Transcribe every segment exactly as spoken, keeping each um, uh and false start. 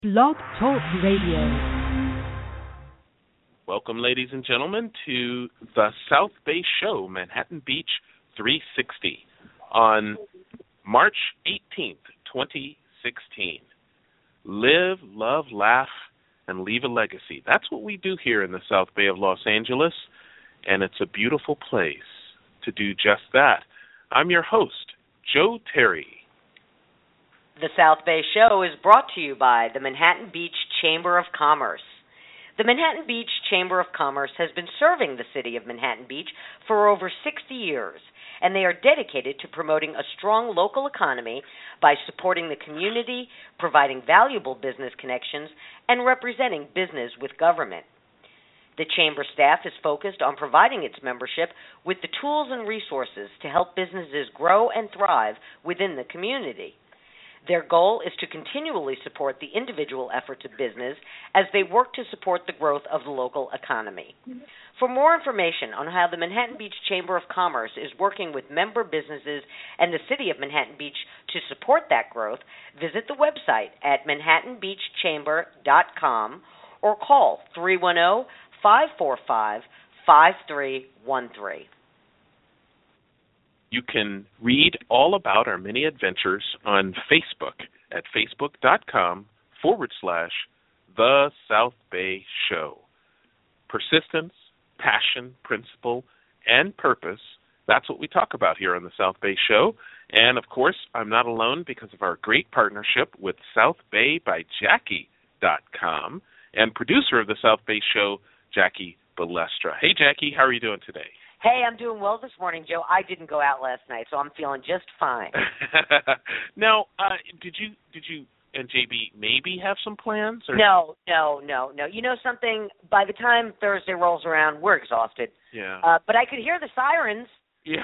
Blog Talk Radio. Welcome, ladies and gentlemen, to the South Bay Show, Manhattan Beach three sixty, on March eighteenth, twenty sixteen. Live, love, laugh, and leave a legacy. That's what we do here in the South Bay of Los Angeles, and it's a beautiful place to do just that. I'm your host, Joe Terry. The South Bay Show is brought to you by the Manhattan Beach Chamber of Commerce. The Manhattan Beach Chamber of Commerce has been serving the city of Manhattan Beach for over sixty years, and they are dedicated to promoting a strong local economy by supporting the community, providing valuable business connections, and representing business with government. The Chamber staff is focused on providing its membership with the tools and resources to help businesses grow and thrive within the community. Their goal is to continually support the individual efforts of business as they work to support the growth of the local economy. For more information on how the Manhattan Beach Chamber of Commerce is working with member businesses and the city of Manhattan Beach to support that growth, visit the website at manhattan beach chamber dot com or call three one zero, five four five, five three one three. You can read all about our many adventures on Facebook at facebook.com forward slash The South Bay Show. Persistence, passion, principle, and purpose, that's what we talk about here on the South Bay Show. And, of course, I'm not alone because of our great partnership with south bay by jackie dot com and producer of the South Bay Show, Jackie Balestra. Hey, Jackie, how are you doing today? Hey, I'm doing well this morning, Joe. I didn't go out last night, so I'm feeling just fine. Now, uh, did you did you and J B maybe have some plans? Or? No, no, no, no. You know something? By the time Thursday rolls around, we're exhausted. Yeah. Uh, but I could hear the sirens. Yeah.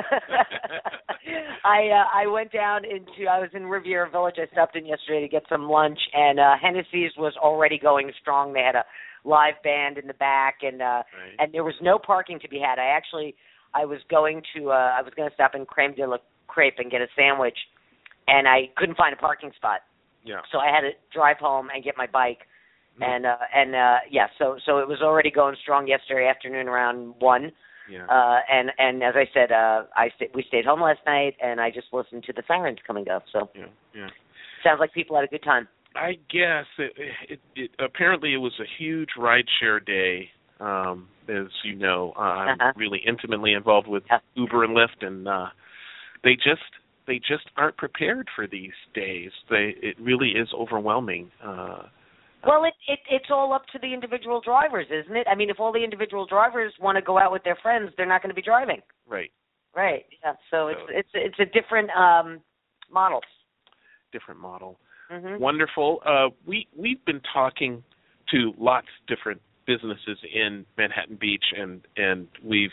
I uh, I went down into I was in Riviera Village. I stopped in yesterday to get some lunch, and uh, Hennessy's was already going strong. They had a live band in the back, and uh, right. and there was no parking to be had. I actually I was going to uh, I was going to stop in Creme de la Crepe and get a sandwich, and I couldn't find a parking spot. Yeah. So I had to drive home and get my bike, mm-hmm. and uh, and uh, yeah. So so it was already going strong yesterday afternoon around one. Yeah. Uh, and and as I said, uh, I st- we stayed home last night, and I just listened to the sirens coming up. So yeah, yeah. Sounds like people had a good time. I guess it, it, it apparently it was a huge rideshare day. Um, as you know, uh, I'm uh-huh. really intimately involved with yeah. Uber and Lyft, and uh, they just they just aren't prepared for these days. They it really is overwhelming. Uh, well, it, it it's all up to the individual drivers, isn't it? I mean, if all the individual drivers want to go out with their friends, they're not going to be driving. Right. Right. Yeah. So, so it's it's it's a different um, model. Different model. Mm-hmm. Wonderful. Uh, we we've been talking to lots of different businesses in Manhattan Beach, and and we've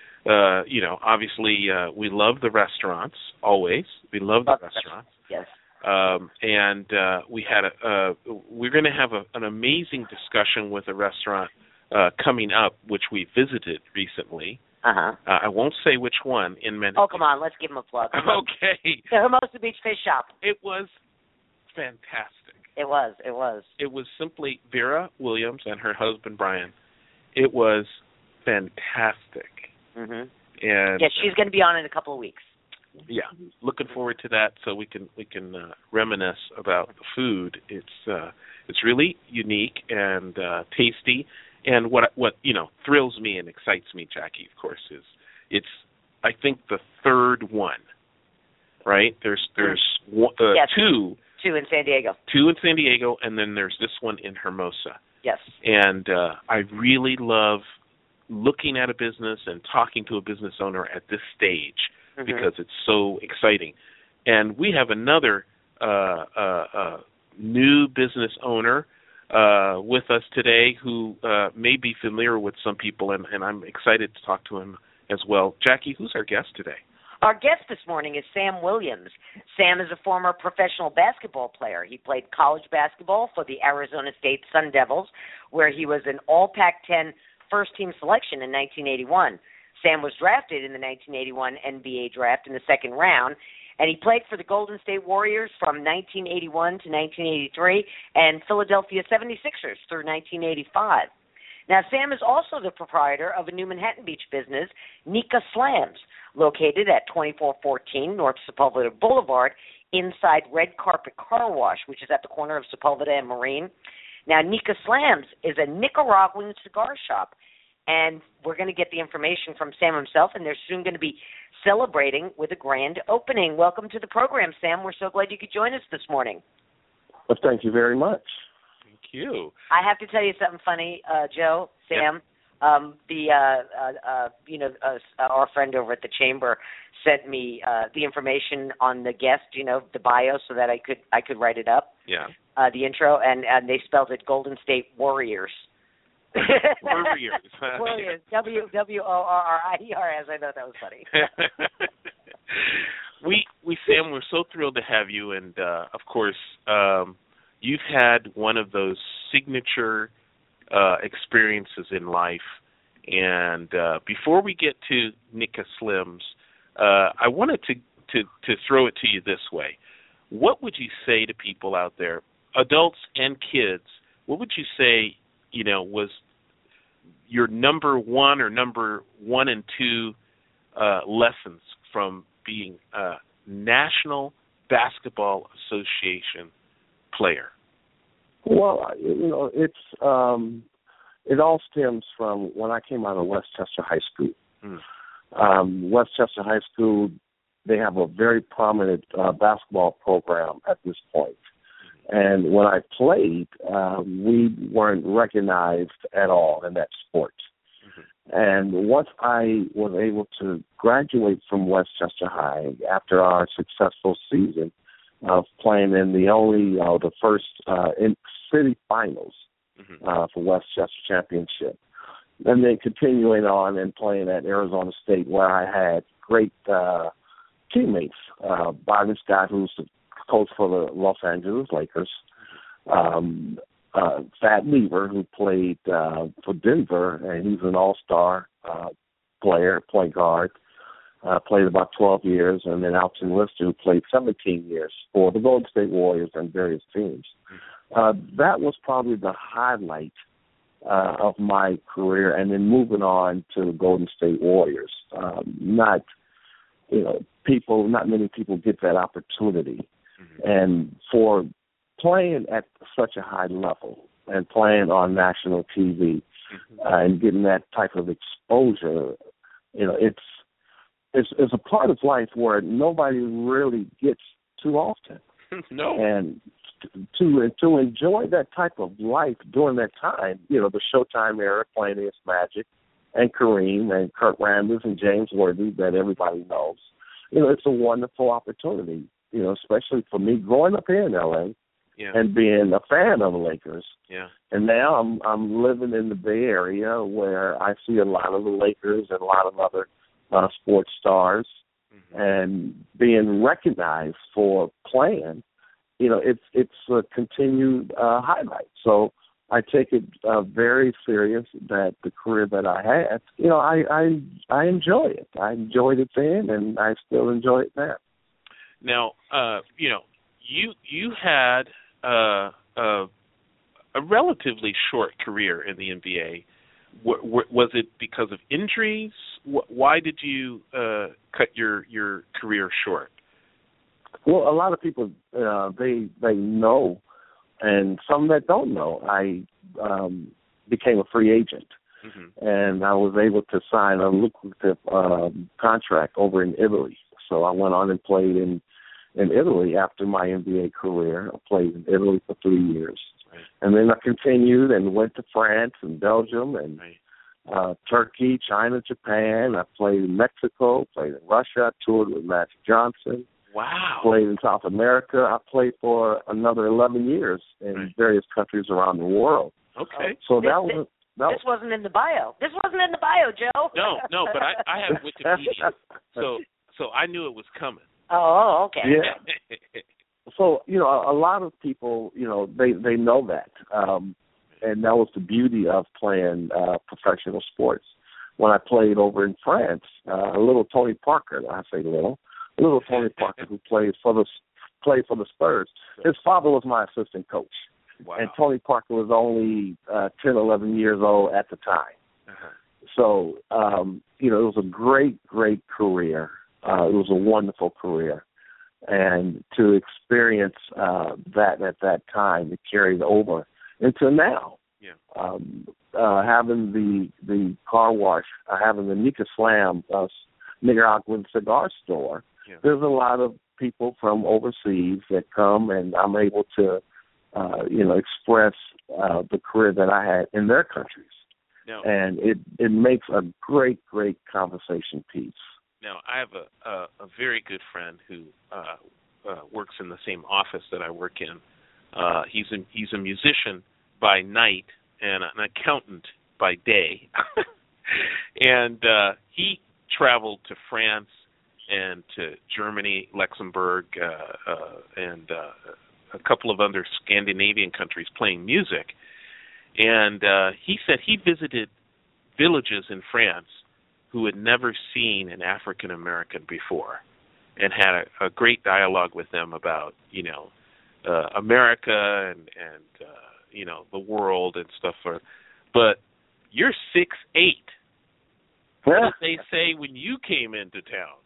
uh, you know obviously uh, we love the restaurants always. We love, love the restaurants. Yes. Um, and uh, we had a uh, we're going to have a, an amazing discussion with a restaurant uh, coming up, which we visited recently. Uh-huh. Uh, I won't say which one in Manhattan. Oh, come on, let's give them a plug. Okay. The Hermosa Beach Fish Shop. It was fantastic. It was. It was. It was simply Vera Williams and her husband Brian. It was fantastic. Mm-hmm. And yeah, she's going to be on in a couple of weeks. Yeah, looking forward to that. So we can we can uh, reminisce about the food. It's uh, it's really unique and uh, tasty. And what what you know thrills me and excites me, Jackie, of course, is it's I think the third one. Right? There's there's one, uh, yes. two. Two in San Diego. Two in San Diego, and then there's this one in Hermosa. Yes. And uh, I really love looking at a business and talking to a business owner at this stage mm-hmm. because it's so exciting. And we have another uh, uh, uh, new business owner uh, with us today who uh, may be familiar with some people, and, and I'm excited to talk to him as well. Jackie, who's our guest today? Our guest this morning is Sam Williams. Sam is a former professional basketball player. He played college basketball for the Arizona State Sun Devils, where he was an All Pac ten first-team selection in nineteen eighty-one. Sam was drafted in the nineteen eighty-one N B A draft in the second round, And he played for the Golden State Warriors from nineteen eighty-one to nineteen eighty-three and Philadelphia seventy-sixers through nineteen eighty-five. Now, Sam is also the proprietor of a new Manhattan Beach business, Nika Slams, located at twenty-four fourteen North Sepulveda Boulevard, inside Red Carpet Car Wash, which is at the corner of Sepulveda and Marine. Now, Nika Slams is a Nicaraguan cigar shop, and we're going to get the information from Sam himself, and they're soon going to be celebrating with a grand opening. Welcome to the program, Sam. We're so glad you could join us this morning. Well, thank you very much. Thank you. I have to tell you something funny, uh, Joe, Sam. Yep. Um, the uh, uh, uh, you know uh, our friend over at the chamber sent me uh, the information on the guest, you know, the bio, so that I could I could write it up. Yeah. Uh, the intro, and, and they spelled it Golden State Warriors. Warriors. Warriors. W W O R R I E R S. I thought that was funny. we we Sam, we're so thrilled to have you, and uh, of course, um, you've had one of those signature Uh, experiences in life. And uh, before we get to Nika Slims, uh, I wanted to, to, to throw it to you this way. What would you say to people out there, adults and kids, what would you say, you know, was your number one or number one and two uh, lessons from being a National Basketball Association player? Well, you know, it's um, it all stems from when I came out of Westchester High School. Mm. Um, Westchester High School, they have a very prominent uh, basketball program at this point. And when I played, uh, we weren't recognized at all in that sport. Mm-hmm. And once I was able to graduate from Westchester High after our successful season, of playing in the only, uh, the first uh, in city finals mm-hmm. uh, for Westchester Championship. And then continuing on and playing at Arizona State, where I had great uh, teammates. Uh, Byron Scott, who's the coach for the Los Angeles Lakers. Um, uh, Thad Lever, who played uh, for Denver, and he's an all-star uh, player, point guard. Uh, played about twelve years, and then Alton Lister, who played seventeen years for the Golden State Warriors and various teams. Uh, that was probably the highlight uh, of my career, and then moving on to the Golden State Warriors. Um, not, you know, people, not many people get that opportunity. Mm-hmm. And for playing at such a high level and playing on national T V mm-hmm. uh, and getting that type of exposure, you know, it's, It's, it's a part of life where nobody really gets too often. No. And to to enjoy that type of life during that time, you know, the Showtime era, playing against Magic and Kareem and Kurt Rambis and James Worthy that everybody knows, you know, it's a wonderful opportunity, you know, especially for me growing up here in L A yeah. and being a fan of the Lakers. Yeah. And now I'm I'm living in the Bay Area where I see a lot of the Lakers and a lot of other Uh, sports stars mm-hmm. and being recognized for playing, you know, it's it's a continued uh, highlight. So I take it uh, very serious that the career that I had, you know, I, I I enjoy it. I enjoyed it then, and I still enjoy it now. Now, uh, you know, you you had uh, uh, a relatively short career in the N B A. W- w- was it because of injuries? W- why did you uh, cut your, your career short? Well, a lot of people, uh, they they know, and some that don't know, I um, became a free agent, mm-hmm. and I was able to sign a lucrative um, contract over in Italy. So I went on and played in, in Italy after my N B A career. I played in Italy for three years. Right. And then I continued and went to France and Belgium and right. uh, Turkey, China, Japan. I played in Mexico, played in Russia. I toured with Magic Johnson. Wow. Played in South America. I played for another eleven years in right. various countries around the world. Okay. So this, that was... This, that this wasn't in the bio. This wasn't in the bio, Joe. No, no, but I, I have Wikipedia. so, so I knew it was coming. Oh, okay. Yeah. So, you know, a, a lot of people, you know, they, they know that. Um, and that was the beauty of playing uh, professional sports. When I played over in France, uh, a little Tony Parker, I say little, little Tony Parker, who plays for the played for the Spurs. His father was my assistant coach, wow. and Tony Parker was only uh, ten, eleven years old at the time. Uh-huh. So, um, you know, it was a great, great career. Uh, it was a wonderful career. And to experience uh, that at that time, it carried over into now. Yeah. Um, uh, having the the car wash, uh, having the Nika Slam uh, Nicaraguan cigar store, yeah. there's a lot of people from overseas that come, and I'm able to, uh, you know, express uh, the career that I had in their countries. Now, and it, it makes a great, great conversation piece. Now, I have a, a, a very good friend who uh, uh, works in the same office that I work in. Uh, he's a, he's a musician by night and an accountant by day. and uh, he traveled to France and to Germany, Luxembourg, uh, uh, and uh, a couple of other Scandinavian countries playing music. And uh, he said he visited villages in France who had never seen an African American before, and had a, a great dialogue with them about, you know, uh, America and, and uh, you know, the world and stuff. For, but you're six eight. What did they say when you came into town?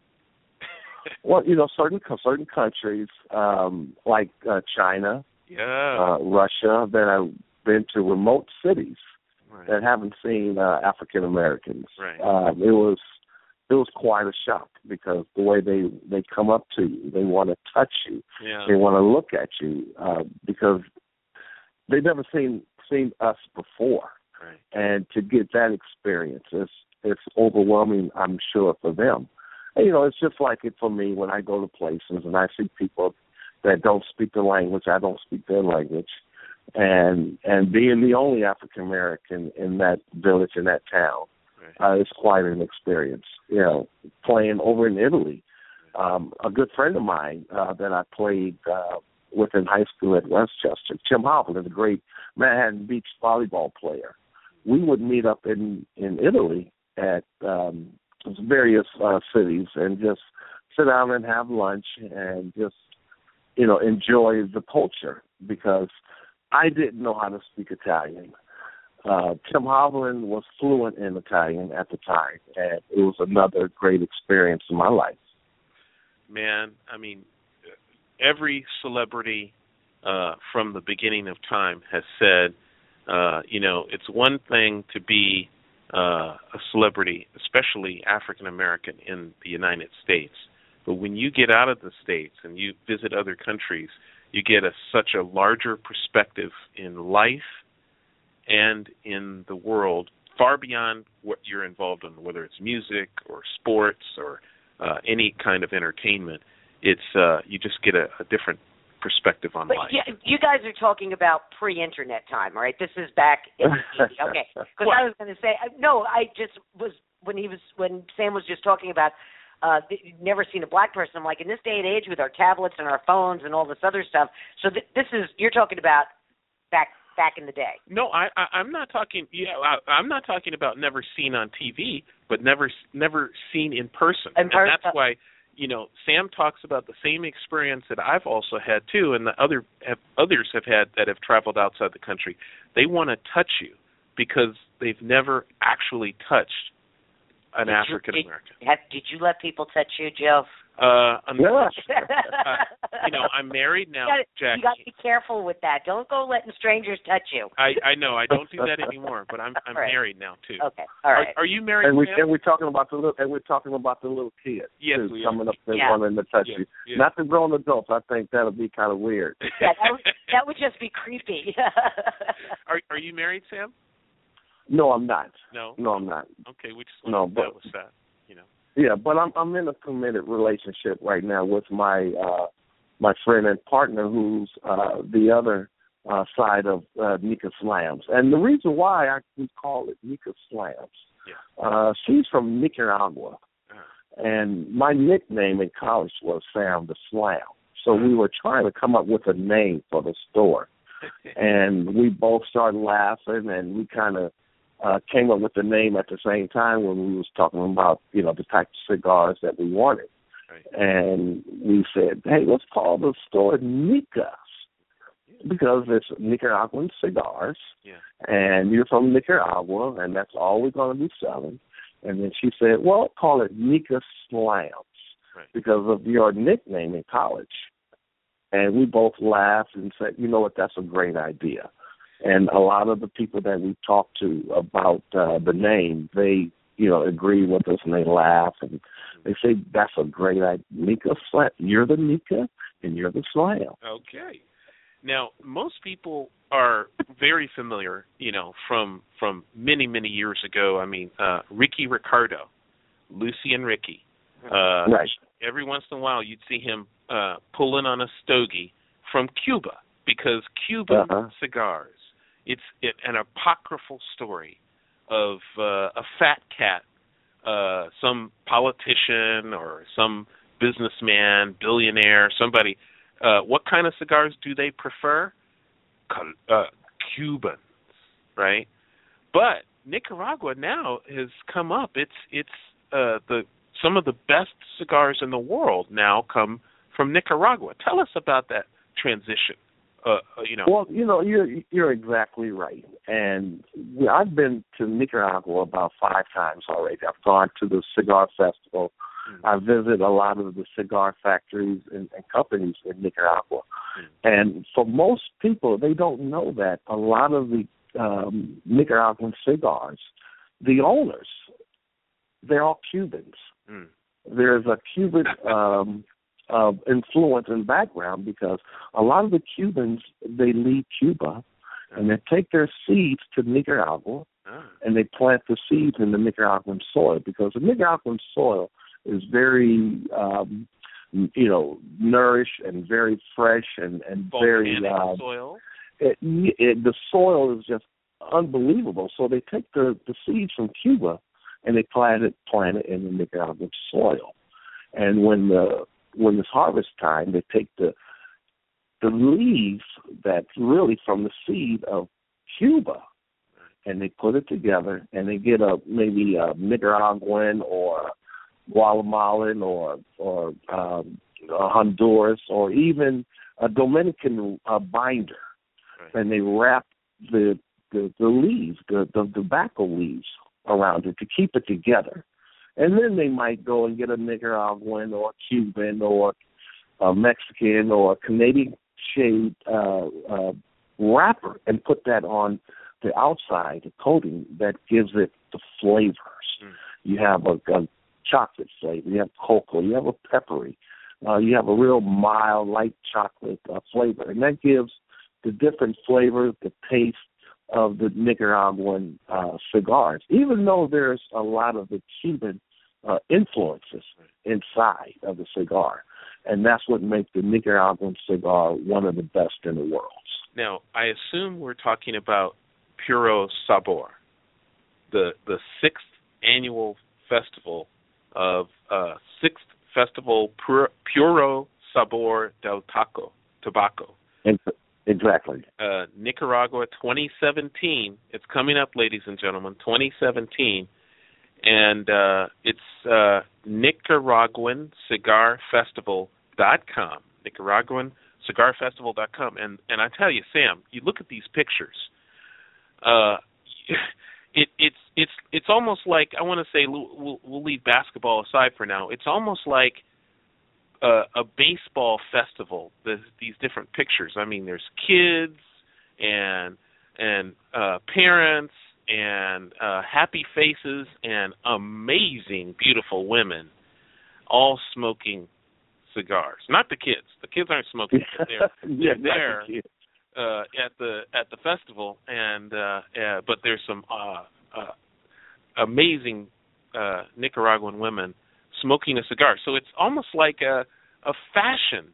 Well, you know, certain certain countries um, like uh, China, yeah, uh, Russia, that I've been to remote cities. Right. That haven't seen uh, African Americans. Right. Um, it was it was quite a shock because the way they, they come up to you, they want to touch you, yeah. they want to look at you uh, because they've never seen seen us before. Right. And to get that experience, it's it's overwhelming, I'm sure, for them. And, you know, it's just like it for me when I go to places and I see people that don't speak the language, I don't speak their language. And and being the only African American in that village, in that town, right. uh, is quite an experience. You know, playing over in Italy, um, a good friend of mine uh, that I played uh, with in high school at Westchester, Tim Hovland, a great Manhattan Beach volleyball player. We would meet up in in Italy at um, various uh, cities and just sit down and have lunch and just, you know, enjoy the culture because I didn't know how to speak Italian. Uh, Tim Hovland was fluent in Italian at the time, and it was another great experience in my life. Man, I mean, every celebrity uh, from the beginning of time has said, uh, you know, it's one thing to be uh, a celebrity, especially African-American in the United States, but when you get out of the States and you visit other countries, you get a, such a larger perspective in life and in the world, far beyond what you're involved in, whether it's music or sports or uh, any kind of entertainment. It's uh, you just get a, a different perspective on but life. Yeah, you guys are talking about pre-internet time, right? This is back in the okay. Because I was going to say no. I just was when he was when Sam was just talking about. Uh, never seen a black person. I'm like, in this day and age with our tablets and our phones and all this other stuff. So th- this is you're talking about back back in the day. No, I, I I'm not talking. Yeah, I, I'm not talking about never seen on T V, but never never seen in person. In per- and that's why, you know, Sam talks about the same experience that I've also had too, and the other have, others have had that have traveled outside the country. They want to touch you because they've never actually touched an did African you, American. did, did you let people touch you, Joe? Uh, yeah. uh, you know, I'm married now, you gotta, Jackie. You got to be careful with that. Don't go letting strangers touch you. I, I know I don't do that anymore, but I'm I'm right. married now too. Okay, all right. Are, are you married? And we Sam? and we're talking about the little and we're talking about the little kids yes, too, we coming are. up and yeah. wanting to touch yes, you. yes. Not the grown adults. I think that'll be kind of weird. Yeah, that would, that would just be creepy. are Are you married, Sam? No, I'm not. No. No, I'm not. Okay, we just no, want to but, establish that. You know. Yeah, but I'm I'm in a committed relationship right now with my uh, my friend and partner, who's uh, the other uh, side of uh, Nika Slams. And the reason why I we call it Nika Slams, yeah. uh, she's from Nicaragua, uh-huh. and my nickname in college was Sam the Slam. So we were trying to come up with a name for the store, and we both started laughing, and we kind of Uh, came up with the name at the same time when we was talking about, you know, the type of cigars that we wanted. Right. And we said, hey, let's call the store Nica, because it's Nicaraguan cigars, yeah. and you're from Nicaragua, and that's all we're going to be selling. And then she said, well, call it Nica Slams, right. because of your nickname in college. And we both laughed and said, you know what, that's a great idea. And a lot of the people that we talked to about uh, the name, they, you know, agree with us, and they laugh, and they say, that's a great idea. Nica Slam. You're the Nica, and you're the Slam. Okay. Now, most people are very familiar, you know, from from many, many years ago. I mean, uh, Ricky Ricardo, Lucy and Ricky. Uh, right. Every once in a while, you'd see him uh, pulling on a stogie from Cuba, because Cuban uh-huh. cigars, it's it, an apocryphal story of uh, a fat cat, uh, some politician or some businessman, billionaire, somebody. Uh, what kind of cigars do they prefer? Uh, Cubans, right? But Nicaragua now has come up. It's it's uh, the some of the best cigars in the world now come from Nicaragua. Tell us about that transition. Uh, you know. Well, you know, you're you're exactly right. And I've been to Nicaragua about five times already. I've gone to the cigar festival. Mm-hmm. I visit a lot of the cigar factories and, and companies in Nicaragua. Mm-hmm. And for most people, they don't know that a lot of the um, Nicaraguan cigars, the owners, they're all Cubans. Mm. There's a Cuban um, uh, influence and background, because a lot of the Cubans, they leave Cuba and they take their seeds to Nicaragua, oh. and they plant the seeds in the Nicaraguan soil, because the Nicaraguan soil is very, um, you know, nourished and very fresh and, and very uh, soil. It, it, the soil is just unbelievable. So they take the, the seeds from Cuba and they plant it, plant it in the Nicaraguan soil. And when the when it's harvest time, they take the the leaves that's really from the seed of Cuba, and they put it together, and they get a maybe a Nicaraguan or Guatemalan or or um, Honduras or even a Dominican uh, binder, right. and they wrap the the, the leaves, the, the tobacco leaves around it to keep it together. And then they might go and get a Nicaraguan or Cuban or a Mexican or Canadian shade uh, uh, wrapper and put that on the outside, the coating that gives it the flavors. Mm. You have a, a chocolate flavor, you have cocoa, you have a peppery, uh, you have a real mild, light chocolate uh, flavor, and that gives the different flavors, the taste of the Nicaraguan uh, cigars, even though there's a lot of the Cuban uh, influences inside of the cigar. And that's what makes the Nicaraguan cigar one of the best in the world. Now, I assume we're talking about Puro Sabor, the the sixth annual festival of uh, sixth festival Puro, Puro Sabor del Taco, Tobacco. Exactly. Uh, Nicaragua twenty seventeen. It's coming up, ladies and gentlemen, twenty seventeen. And uh, it's uh, Nicaraguan Cigar Festival dot com. Nicaraguan Cigar Festival dot com. And, and I tell you, Sam, you look at these pictures. Uh, it, it's it's it's almost like, I want to say, we'll, we'll leave basketball aside for now. It's almost like Uh, a baseball festival. The, these different pictures. I mean, there's kids and and uh, parents and uh, happy faces and amazing, beautiful women, all smoking cigars. Not the kids. The kids aren't smoking. They're, yeah, they're there the uh, at the at the festival, and uh, uh, but there's some uh, uh, amazing uh, Nicaraguan women smoking a cigar. So it's almost like a a fashion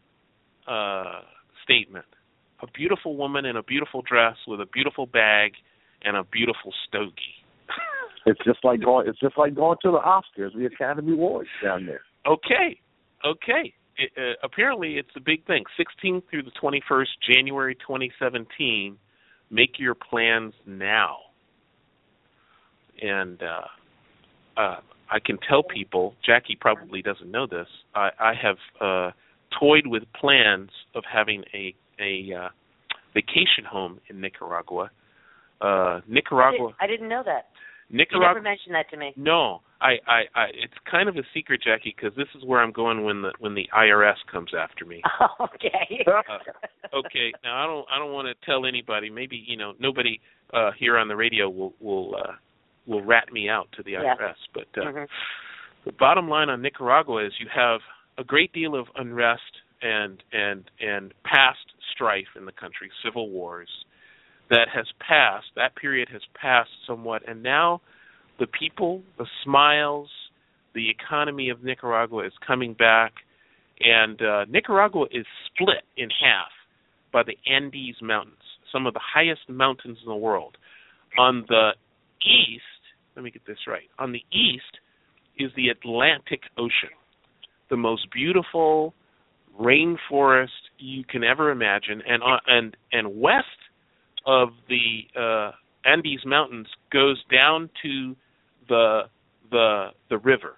uh, statement. A beautiful woman in a beautiful dress with a beautiful bag and a beautiful stogie. It's just like going. It's just like going to the Oscars, the Academy Awards down there. Okay, okay. It, uh, apparently, it's a big thing. sixteenth through the twenty-first, January twenty seventeen. Make your plans now. And uh, uh, I can tell people, Jackie probably doesn't know this, I, I have uh, toyed with plans of having a, a uh, vacation home in Nicaragua. Uh, Nicaragua. I, did, I didn't know that. Nicaragua. You never mentioned that to me. No, I, I, I it's kind of a secret, Jackie, because this is where I'm going when the when the I R S comes after me. Okay. uh, okay. Now I don't I don't want to tell anybody. Maybe you know nobody uh, here on the radio will will uh, will rat me out to the I R S. Yeah. But uh, mm-hmm. the bottom line on Nicaragua is you have a great deal of unrest and and and past strife in the country, civil wars. That has passed, that period has passed somewhat, and now the people, the smiles, the economy of Nicaragua is coming back, and uh, Nicaragua is split in half by the Andes Mountains, some of the highest mountains in the world. On the east, let me get this right, on the east is the Atlantic Ocean, the most beautiful rainforest you can ever imagine, and uh, and and west of the uh, Andes Mountains goes down to the the the river,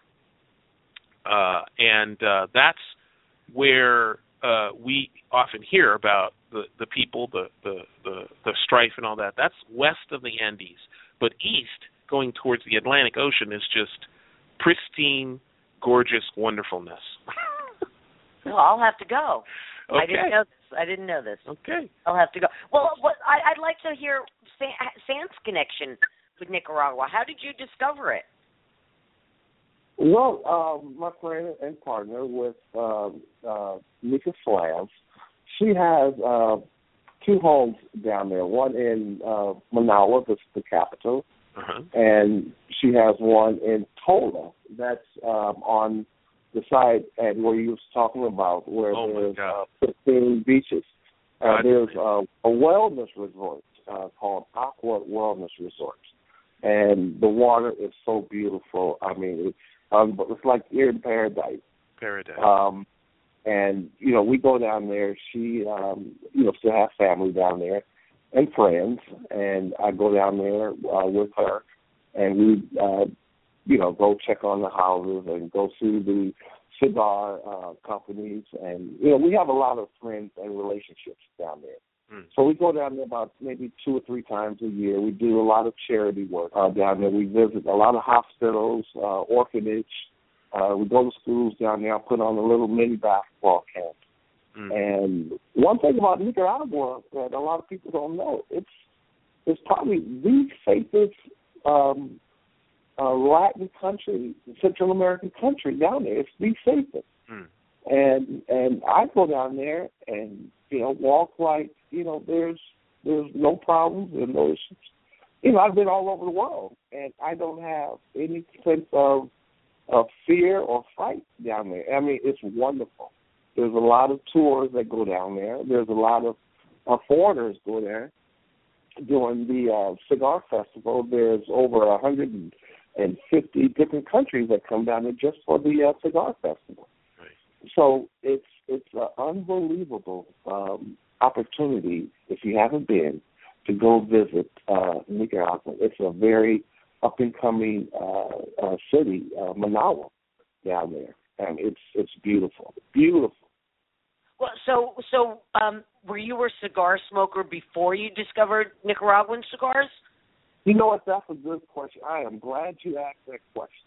uh, and uh, that's where uh, we often hear about the, the people, the, the the the strife and all that. That's west of the Andes, but east, going towards the Atlantic Ocean, is just pristine, gorgeous wonderfulness. Well, I'll have to go. Okay. I didn't know this. I didn't know this. Okay. I'll have to go. Well, what, I, I'd like to hear Sam's connection with Nicaragua. How did you discover it? Well, um, my friend and partner with um, uh, Nika Slav, she has uh, two homes down there, one in uh, Managua, the, the capital, uh-huh. and she has one in Tola that's um, on the side at where you was talking about, where oh there's uh, fifteen beaches. Uh, there's uh, a wellness resort uh, called Aqua Wellness Resort, and the water is so beautiful. I mean, it's um, it's like you're in paradise. Paradise. Um, and you know, we go down there. She, um, you know, still has family down there and friends, and I go down there uh, with her, and we. Uh, you know, go check on the houses and go see the cigar uh, companies. And, you know, we have a lot of friends and relationships down there. Mm. So we go down there about maybe two or three times a year. We do a lot of charity work uh, down there. We visit a lot of hospitals, uh, orphanage. Uh, we go to schools down there. I put on a little mini basketball camp. Mm. And one thing about Nicaragua that a lot of people don't know, it's, it's probably the safest um Uh, Latin country, Central American country down there. It's the safest. Mm. And and I go down there and, you know, walk like, you know, there's there's no problems and no issues. You know, I've been all over the world and I don't have any sense of of fear or fright down there. I mean, it's wonderful. There's a lot of tours that go down there. There's a lot of uh, foreigners go there. During the uh, cigar festival, there's over a hundred and and fifty different countries that come down there just for the uh, cigar festival. Right. So it's it's an unbelievable um, opportunity, if you haven't been, to go visit uh, Nicaragua. It's a very up-and-coming uh, uh, city, uh, Managua, down there, and it's it's beautiful, beautiful. Well, so so um, were you a cigar smoker before you discovered Nicaraguan cigars? You know what? That's a good question. I am glad you asked that question.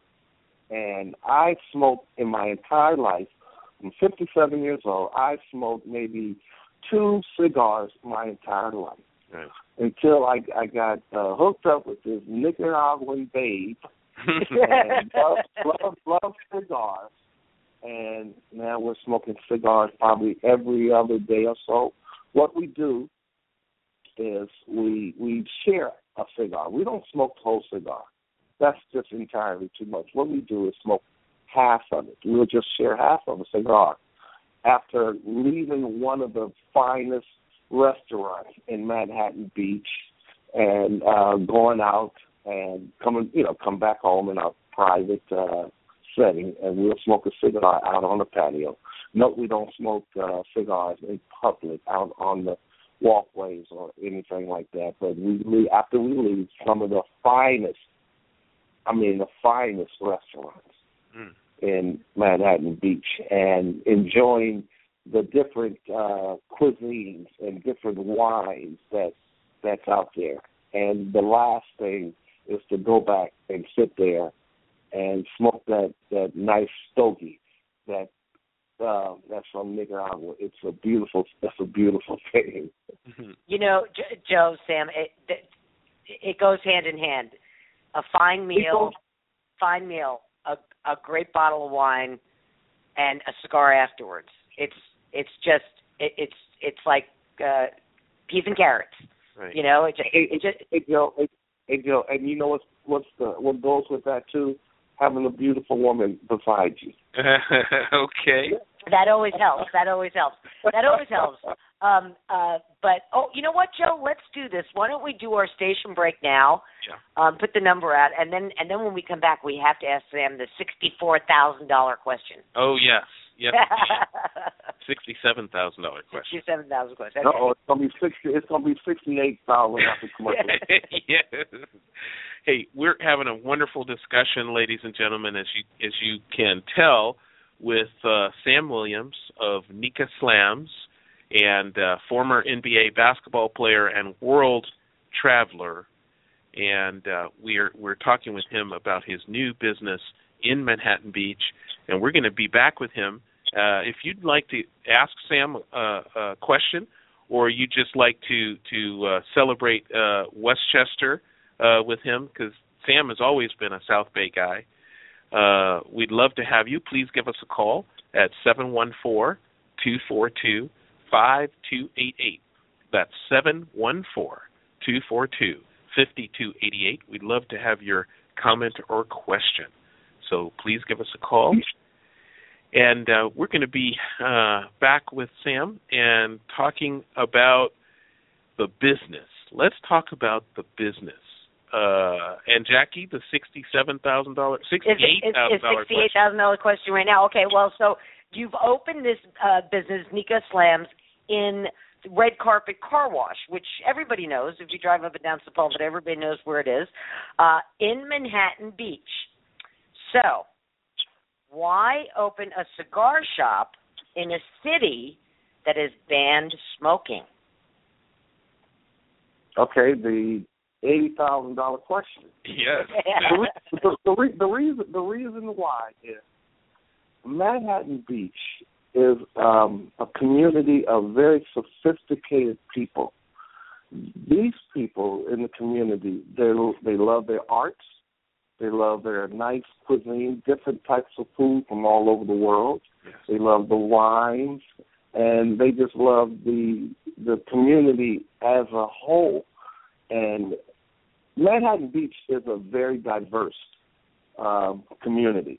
And I smoked in my entire life. I'm fifty-seven years old. I smoked maybe two cigars my entire life right. until I, I got uh, hooked up with this Nicaraguan babe and loved, loved, loved cigars. And now we're smoking cigars probably every other day or so. What we do is we we share a cigar. We don't smoke the whole cigar. That's just entirely too much. What we do is smoke half of it. We'll just share half of a cigar. After leaving one of the finest restaurants in Manhattan Beach and uh, going out and coming, you know, come back home in a private uh, setting, and we'll smoke a cigar out on the patio. No, we don't smoke uh, cigars in public out on the walkways or anything like that. But we leave, after we leave, some of the finest I mean, the finest restaurants mm. in Manhattan Beach, and enjoying the different uh, cuisines and different wines that that's out there. And the last thing is to go back and sit there and smoke that, that nice stogie that uh, that's from Nicaragua. It's a beautiful, that's a beautiful thing. You know, J- Joe, Sam, it, it goes hand in hand. A fine meal, fine meal, a, a great bottle of wine, and a cigar afterwards. It's it's just it, it's it's like uh, peas and carrots. Right. You know, it just it, it just it, Joe, it, it, Joe, and you know what's what's the what goes with that too? Having a beautiful woman beside you. Okay. That always helps. That always helps. That always helps. Um, uh, but, oh, you know what, Joe? Let's do this. Why don't we do our station break now? Yeah. Um, put the number out, and then and then when we come back, we have to ask Sam the sixty-four thousand dollars question. Oh, yes. Yes. sixty-seven thousand dollars question. sixty-seven thousand dollars question. Okay. No, it's gonna be sixty. It's gonna be sixty-eight thousand after commercial. Yes. Hey, we're having a wonderful discussion, ladies and gentlemen, as you as you can tell, with uh, Sam Williams of Nika Slams, and uh, former N B A basketball player and world traveler, and uh, we're we're talking with him about his new business in Manhattan Beach, and we're going to be back with him. Uh, if you'd like to ask Sam uh, a question, or you'd just like to to uh, celebrate uh, Westchester uh, with him, because Sam has always been a South Bay guy, uh, we'd love to have you. Please give us a call at seven one four, two four two, five two eight eight. That's seven one four, two four two, five two eight eight. We'd love to have your comment or question. So please give us a call. And uh, we're going to be uh, back with Sam and talking about the business. Let's talk about the business. Uh, and Jackie, the sixty-seven thousand dollars, sixty-eight thousand dollars sixty-eight thousand dollars question right now. Okay, well, so you've opened this uh, business, Nika Slams, in Red Carpet Car Wash, which everybody knows. If you drive up and down Sepulveda, everybody knows where it is, uh, in Manhattan Beach. So, why open a cigar shop in a city that has banned smoking? Okay, the eighty thousand dollar question. Yes. the, the, the, re- the reason the reason why is Manhattan Beach is um, a community of very sophisticated people. These people in the community, they they love their arts, they love their nice cuisine, different types of food from all over the world. Yes. They love the wines, and they just love the the community as a whole. And Manhattan Beach is a very diverse uh, community.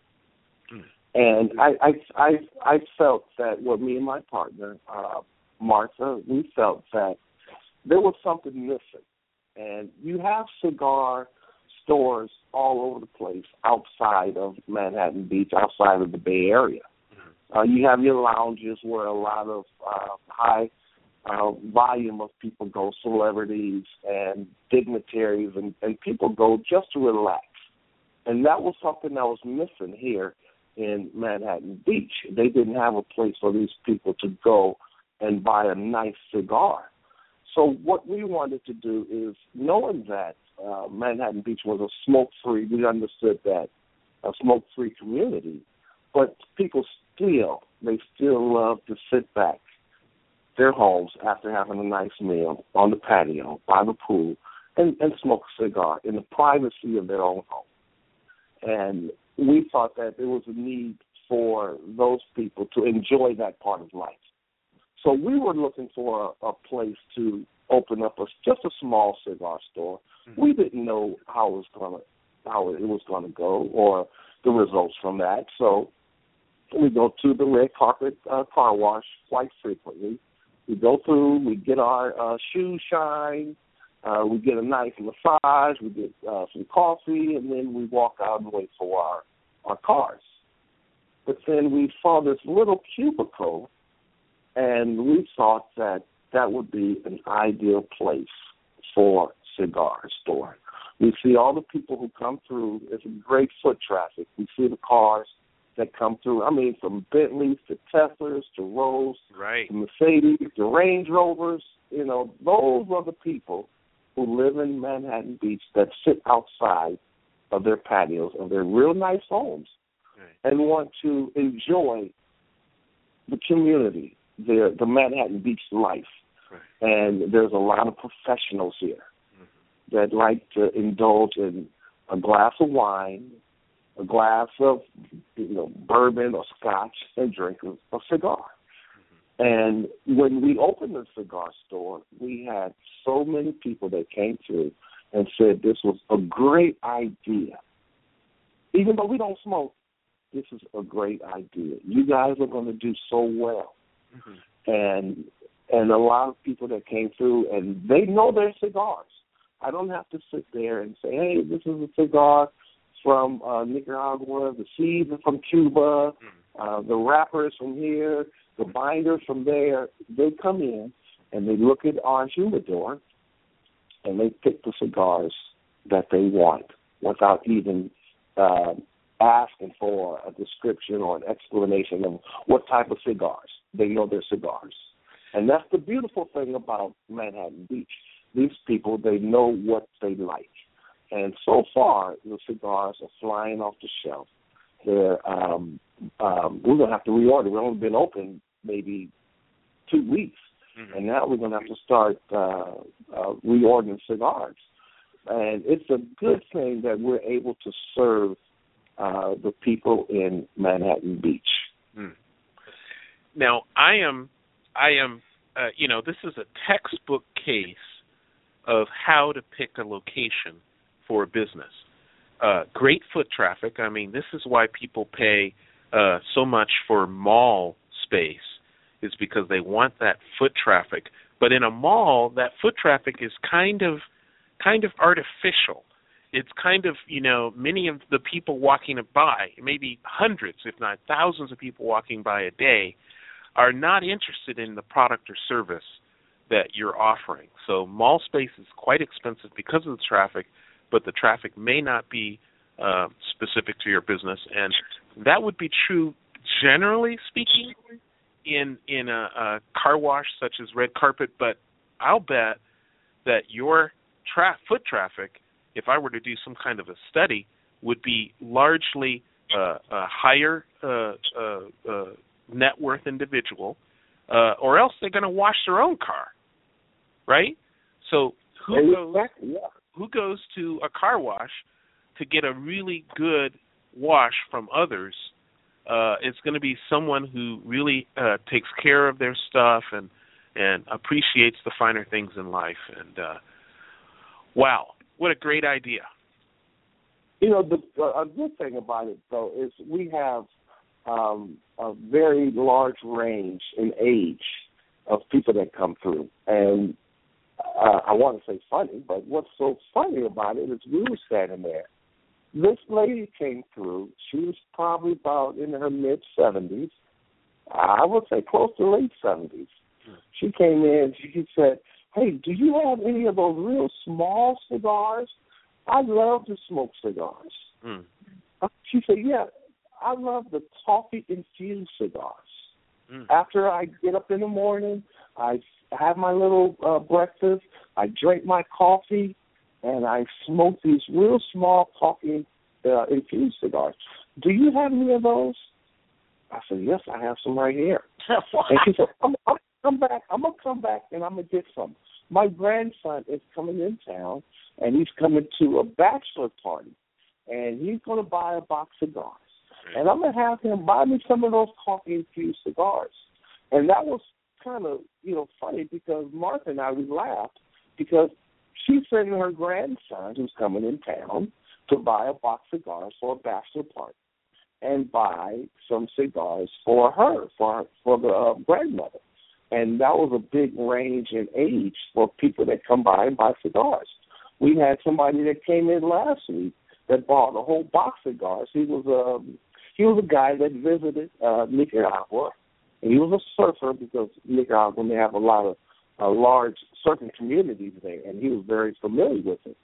Mm. And I, I, I, I felt that with me and my partner, uh, Martha, we felt that there was something missing. And you have cigar stores all over the place outside of Manhattan Beach, outside of the Bay Area. Mm-hmm. Uh, you have your lounges where a lot of uh, high uh, volume of people go, celebrities and dignitaries, and, and people go just to relax. And that was something that was missing here in Manhattan Beach. They didn't have a place for these people to go and buy a nice cigar. So what we wanted to do is, knowing that uh, Manhattan Beach was a smoke-free, we understood that, a smoke-free community, but people still, they still love to sit back their homes after having a nice meal on the patio, by the pool, and, and smoke a cigar in the privacy of their own home. And we thought that there was a need for those people to enjoy that part of life. So we were looking for a, a place to open up a, just a small cigar store. Mm-hmm. We didn't know how it was going to how it was going to go or the results from that. So we go to the Red Carpet uh, Car Wash quite frequently. We go through, we get our uh, shoes shined, uh, we get a nice massage, we get uh, some coffee, and then we walk out and wait for our, our cars. But then we saw this little cubicle, and we thought that that would be an ideal place for a cigar store. We see all the people who come through. It's a great foot traffic. We see the cars that come through. I mean, from Bentleys to Teslas to Rolls right. to Mercedes to Range Rovers. You know, those are the people who live in Manhattan Beach that sit outside of their patios of their real nice homes right. and want to enjoy the community, the, the Manhattan Beach life. Right. And there's a lot of professionals here mm-hmm. that like to indulge in a glass of wine, a glass of, you know, bourbon or scotch, and drink a, a cigar. Mm-hmm. And when we opened the cigar store, we had so many people that came through and said this was a great idea. Even though we don't smoke, this is a great idea. You guys are going to do so well. Mm-hmm. And and a lot of people that came through, and they know their cigars. I don't have to sit there and say, hey, this is a cigar from uh, Nicaragua, the seeds are from Cuba, uh, the wrapper is from here, the binder from there. They come in and they look at our humidor and they pick the cigars that they want without even uh, asking for a description or an explanation of what type of cigars. They know their cigars. And that's the beautiful thing about Manhattan Beach. These people, they know what they like. And so far, the cigars are flying off the shelf. They're, um, um, we're going to have to reorder. We've only been open maybe two weeks, mm-hmm. and now we're going to have to start uh, uh, reordering cigars. And it's a good thing that we're able to serve uh, the people in Manhattan Beach. Mm. Now, I am, I am, uh, you know, this is a textbook case of how to pick a location for a business. Uh, great foot traffic. I mean, this is why people pay uh, so much for mall space, is because they want that foot traffic. But in a mall, that foot traffic is kind of kind of artificial. It's kind of, you know, many of the people walking by, maybe hundreds, if not thousands of people walking by a day, are not interested in the product or service that you're offering. So mall space is quite expensive because of the traffic, but the traffic may not be uh, specific to your business. And that would be true, generally speaking, in in a, a car wash such as Red Carpet, but I'll bet that your tra- foot traffic, if I were to do some kind of a study, would be largely uh, a higher uh, uh, uh, net worth individual, uh, or else they're going to wash their own car, right? So who goes, who goes to a car wash to get a really good wash from others? Uh, it's going to be someone who really uh, takes care of their stuff and and appreciates the finer things in life. And uh, wow, what a great idea! You know, the uh, a good thing about it though is we have um, a very large range in age of people that come through, and uh, I want to say funny, but what's so funny about it is we were standing there. This lady came through. She was probably about in her mid-seventies. I would say close to late seventies. Hmm. She came in. She said, hey, do you have any of those real small cigars? I love to smoke cigars. Hmm. She said, yeah, I love the coffee-infused cigars. Hmm. After I get up in the morning, I have my little uh, breakfast, I drink my coffee, and I smoke these real small coffee uh, infused cigars. Do you have any of those? I said, yes, I have some right here. And she said, I'm, I'm come back. I'm gonna come back and I'm gonna get some. My grandson is coming in town, and he's coming to a bachelor party, and he's gonna buy a box of cigars, and I'm gonna have him buy me some of those coffee infused cigars. And that was kind of, you know, funny because Martha and I, we laughed because she's sending her grandson, who's coming in town, to buy a box of cigars for a bachelor party and buy some cigars for her, for for the uh, grandmother. And that was a big range in age for people that come by and buy cigars. We had somebody that came in last week that bought a whole box of cigars. He was a, he was a guy that visited uh, Nicaragua, and he was a surfer because Nicaragua, they have a lot of uh, large surfing communities there, and he was very familiar with it.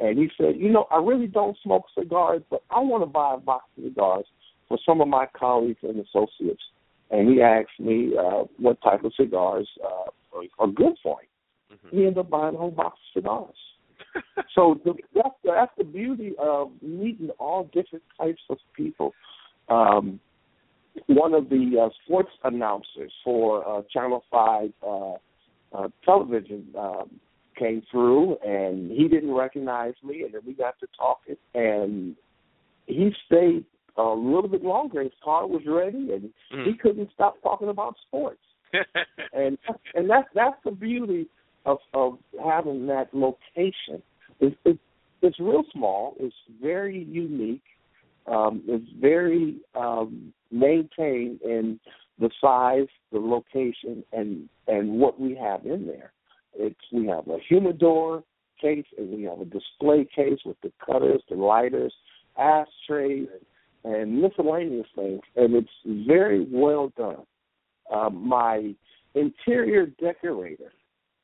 And he said, you know, I really don't smoke cigars, but I want to buy a box of cigars for some of my colleagues and associates. And he asked me uh, what type of cigars uh, are, are good for him. Mm-hmm. He ended up buying a whole box of cigars. So the, that's, the, that's the beauty of meeting all different types of people. Um, one of the uh, sports announcers for uh, Channel five uh, uh, television um, came through, and he didn't recognize me, and then we got to talking, and he stayed a little bit longer. His car was ready, and mm. he couldn't stop talking about sports. and and that's that's the beauty of of having that location. It's, it's, it's real small. It's very unique. Um, it's very um, maintained in the size, the location, and and what we have in there. It's we have a humidor case, and we have a display case with the cutters, the lighters, ashtrays, and miscellaneous things, and it's very well done. Um, my interior decorator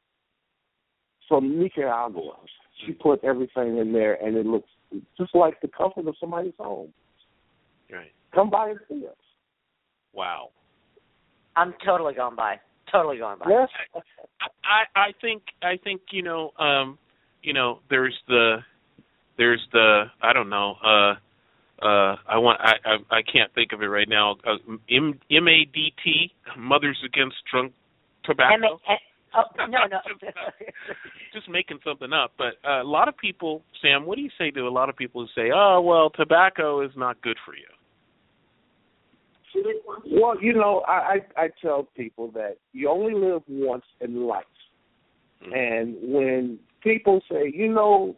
from Nicaragua, she put everything in there, and it looks just like the comfort of somebody's home. Right. Come by and see us. Wow. I'm totally gone by. Totally gone by. Yes. I, I think I think you know um, you know there's the there's the I don't know uh, uh, I want I, I I can't think of it right now. Uh, M M A D T Mothers Against Drunk Tobacco. M A- oh no no. just, just making something up, but uh, a lot of people, Sam, what do you say to a lot of people who say, oh well, tobacco is not good for you? Well, you know, I, I, I tell people that you only live once in life. Mm-hmm. And when people say, you know,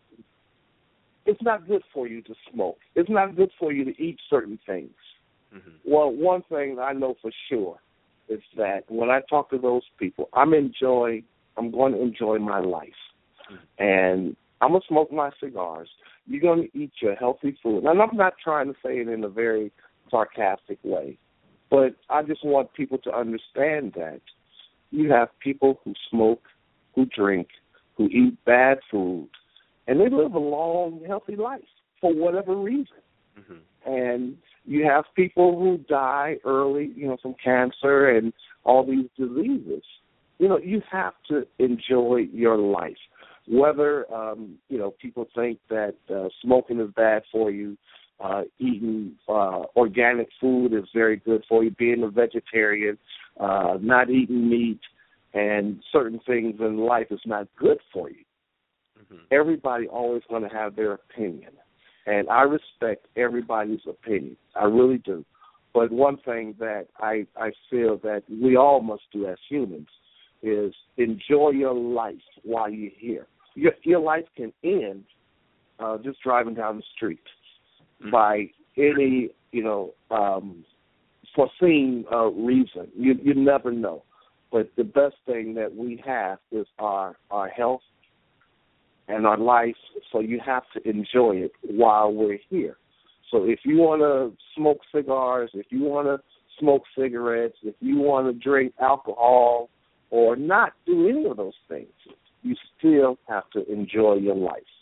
it's not good for you to smoke, it's not good for you to eat certain things. Mm-hmm. Well, one thing I know for sure is that when I talk to those people, I'm enjoy, I'm going to enjoy my life. Mm-hmm. And I'm going to smoke my cigars. You're going to eat your healthy food. And I'm not trying to say it in a very sarcastic way, but I just want people to understand that you have people who smoke, who drink, who eat bad food, and they live a long, healthy life for whatever reason. Mm-hmm. And you have people who die early, you know, from cancer and all these diseases. You know, you have to enjoy your life. Whether, um, you know, people think that uh, smoking is bad for you, Uh, eating uh, organic food is very good for you, being a vegetarian, uh, not eating meat, and certain things in life is not good for you. Mm-hmm. Everybody always going to have their opinion, and I respect everybody's opinion. I really do. But one thing that I, I feel that we all must do as humans is enjoy your life while you're here. Your, your life can end uh, just driving down the street. Mm-hmm. By any, you know, um, foreseen uh, reason. You you never know. But the best thing that we have is our, our health and our life, so you have to enjoy it while we're here. So if you want to smoke cigars, if you want to smoke cigarettes, if you want to drink alcohol or not do any of those things, you still have to enjoy your life.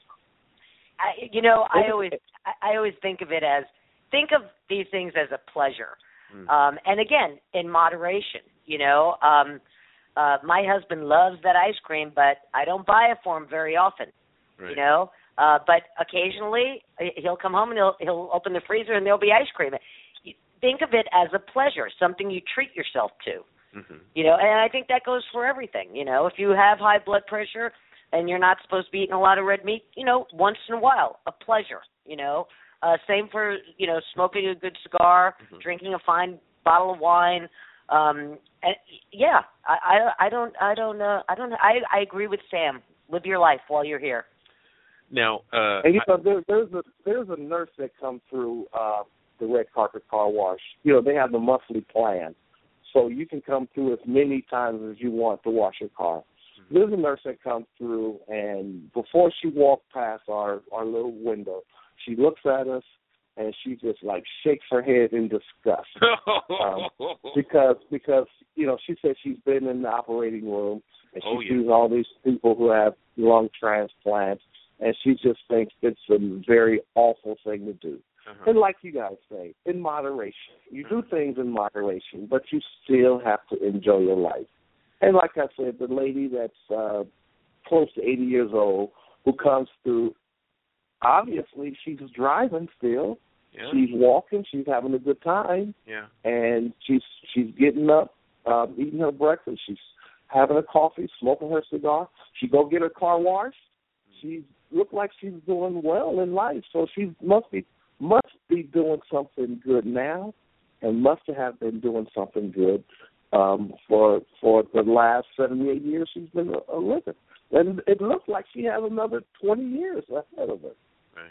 I, you know, I always I always think of it as, think of these things as a pleasure. Mm. Um, and, again, in moderation, you know. Um, uh, my husband loves that ice cream, but I don't buy it for him very often, right. you know. Uh, but occasionally he'll come home and he'll, he'll open the freezer and there'll be ice cream. Think of it as a pleasure, something you treat yourself to, mm-hmm. you know. And I think that goes for everything, you know. If you have high blood pressure and you're not supposed to be eating a lot of red meat, you know, once in a while, a pleasure, you know. Uh, same for, you know, smoking a good cigar, mm-hmm. drinking a fine bottle of wine. Um, and yeah, I, I, I don't, I don't, uh, I don't, I, I agree with Sam. Live your life while you're here. Now, uh, and you know, there, there's a there's a nurse that comes through uh, the Red Carpet Car Wash. You know, they have the monthly plan, so you can come through as many times as you want to wash your car. There's a nurse that comes through, and before she walks past our, our little window, she looks at us, and she just, like, shakes her head in disgust. um, because, because you know, she said she's been in the operating room, and she oh, yeah. sees all these people who have lung transplants, and she just thinks it's a very awful thing to do. Uh-huh. And like you guys say, in moderation. You do things in moderation, but you still have to enjoy your life. And like I said, the lady that's uh, close to eighty years old who comes through, obviously she's driving still. Yeah. She's walking. She's having a good time. Yeah. And she's she's getting up, uh, eating her breakfast. She's having a coffee, smoking her cigar. She go get her car washed. She look like she's doing well in life. So she must be must be doing something good now, and must have been doing something good um, for for the last seventy-eight years she's been a, a living. And it looks like she has another twenty years ahead of her. Right.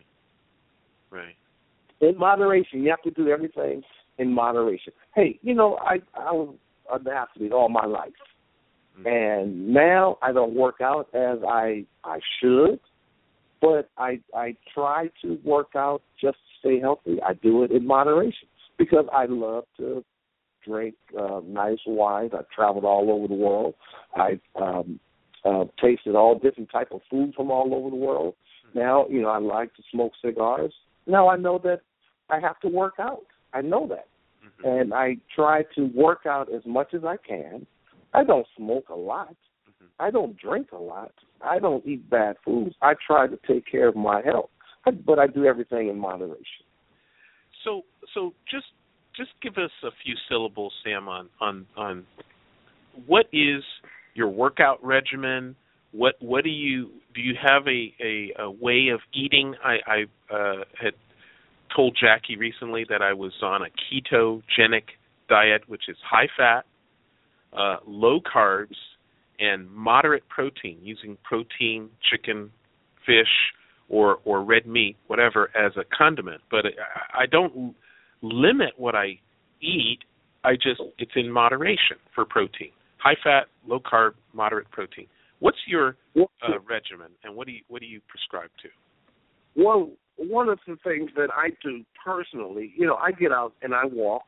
Right. In moderation. You have to do everything in moderation. Hey, you know, I, I was an athlete all my life. Mm-hmm. And now I don't work out as I I should, but I I try to work out just to stay healthy. I do it in moderation because I love to drink uh, nice wines. I've traveled all over the world. I've um, uh, tasted all different type of food from all over the world. Mm-hmm. Now, you know, I like to smoke cigars. Now I know that I have to work out. I know that. Mm-hmm. And I try to work out as much as I can. I don't smoke a lot. Mm-hmm. I don't drink a lot. I don't eat bad foods. I try to take care of my health, but I do everything in moderation. So, so just just give us a few syllables, Sam, on on, on what is your workout regimen? What what do you do? You have a, a, a way of eating? I, I uh, had told Jackie recently that I was on a ketogenic diet, which is high fat, uh, low carbs, and moderate protein, using protein, chicken, fish, or or red meat, whatever, as a condiment. But I, I don't limit what I eat. I just, it's in moderation for protein. High fat, low carb, moderate protein. What's your uh, regimen, and what do you what do you prescribe to? Well, one of the things that I do personally, you know, I get out and I walk.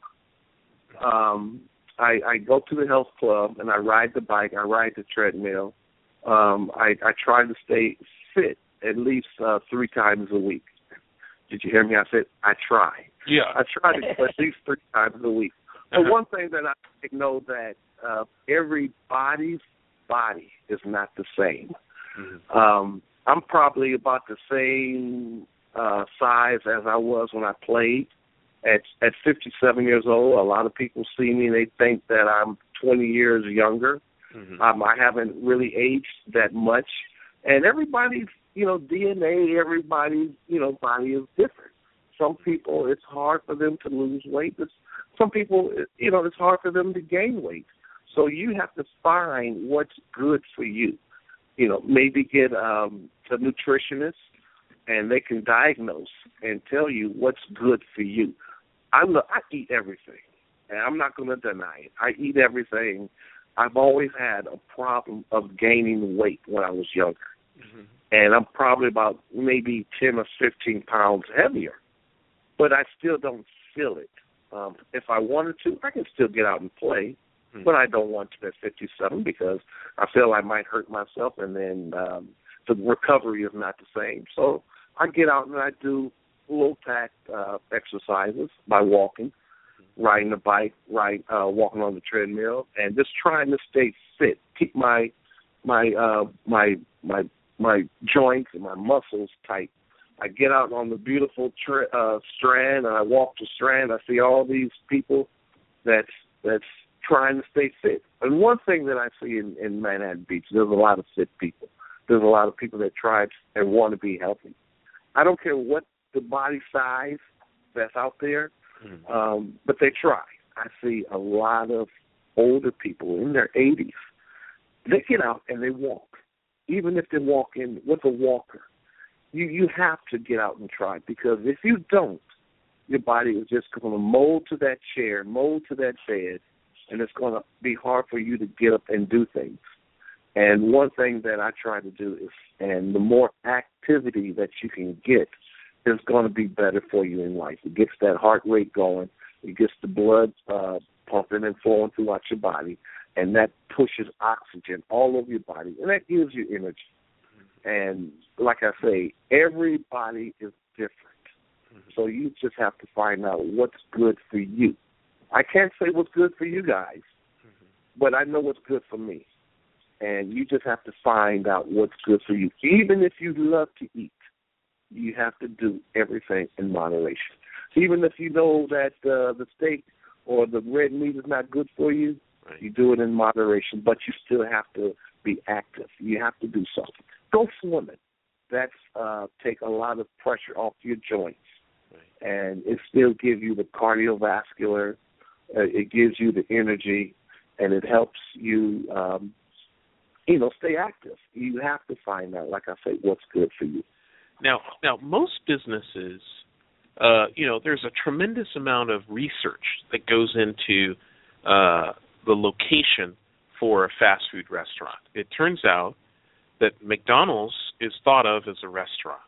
Um, I, I go to the health club and I ride the bike. I ride the treadmill. Um, I, I try to stay fit at least uh, three times a week. Did you hear me? I said I try. Yeah. I try to go at least three times a week. But uh-huh. one thing that I know that uh, everybody's body is not the same. Mm-hmm. Um, I'm probably about the same uh, size as I was when I played. At at fifty-seven years old, a lot of people see me and they think that I'm twenty years younger. Mm-hmm. Um, I haven't really aged that much. And everybody's, you know, D N A, everybody's, you know, body is different. Some people, it's hard for them to lose weight. It's, some people, you know, it's hard for them to gain weight. So you have to find what's good for you. You know, maybe get um, a nutritionist, and they can diagnose and tell you what's good for you. I look, I eat everything, and I'm not going to deny it. I eat everything. I've always had a problem of gaining weight when I was younger, mm-hmm. and I'm probably about maybe ten or fifteen pounds heavier, but I still don't feel it. Um, if I wanted to, I can still get out and play, mm-hmm. but I don't want to at fifty-seven because I feel I might hurt myself, and then um, the recovery is not the same. So I get out and I do low-tack uh, exercises by walking, riding the bike, ride, uh, walking on the treadmill, and just trying to stay fit, keep my my uh, my my my joints and my muscles tight. I get out on the beautiful tra- uh, Strand, and I walk the Strand. I see all these people that's that's trying to stay fit. And one thing that I see in, in Manhattan Beach, there's a lot of fit people. There's a lot of people that try and want to be healthy. I don't care what the body size that's out there, mm-hmm. um, but they try. I see a lot of older people in their eighties. They get out and they walk, even if they're walking with a walker. You you have to get out and try, because if you don't, your body is just going to mold to that chair, mold to that bed, and it's going to be hard for you to get up and do things. And one thing that I try to do is, and the more activity that you can get, is going to be better for you in life. It gets that heart rate going. It gets the blood uh, pumping and flowing throughout your body, and that pushes oxygen all over your body, and that gives you energy. And like I say, everybody is different. Mm-hmm. So you just have to find out what's good for you. I can't say what's good for you guys, mm-hmm. but I know what's good for me. And you just have to find out what's good for you. Even if you love to eat, you have to do everything in moderation. Even if you know that uh, the steak or the red meat is not good for you, right. you do it in moderation, but you still have to be active. You have to do something. Go swimming. That's uh, take a lot of pressure off your joints, right. and it still gives you the cardiovascular. Uh, it gives you the energy, and it helps you, um, you know, stay active. You have to find out, like I say, what's good for you. Now, now most businesses, uh, you know, there's a tremendous amount of research that goes into uh, the location for a fast food restaurant. It turns out that McDonald's is thought of as a restaurant.